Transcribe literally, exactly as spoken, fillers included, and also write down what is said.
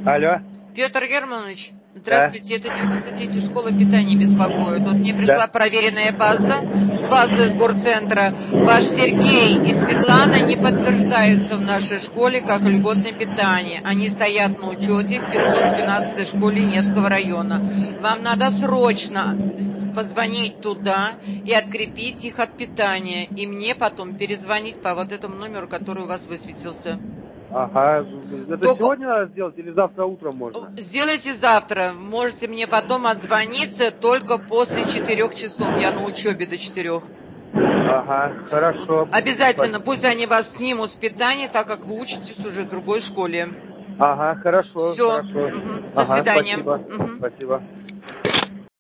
Алло. Петр Германович, Да. здравствуйте, это девяносто третья школа питания беспокоит. Вот мне пришла Да. проверенная база, база из горцентра. Ваш Сергей и Светлана не подтверждаются в нашей школе как льготное питание. Они стоят на учете в пятьсот двенадцатой школе Невского района. Вам надо срочно позвонить туда и открепить их от питания. И мне потом перезвонить по вот этому номеру, который у вас высветился. Ага. Это Только сегодня надо сделать или завтра утром можно? сделайте завтра. Можете мне потом отзвониться только после четырех часов. Я на учебе до четырех. Ага, хорошо. Обязательно. Спасибо. Пусть они вас снимут с питания, так как вы учитесь уже в другой школе. Ага, хорошо, Все. хорошо. Угу. До Ага, свидания. спасибо. Угу. Спасибо.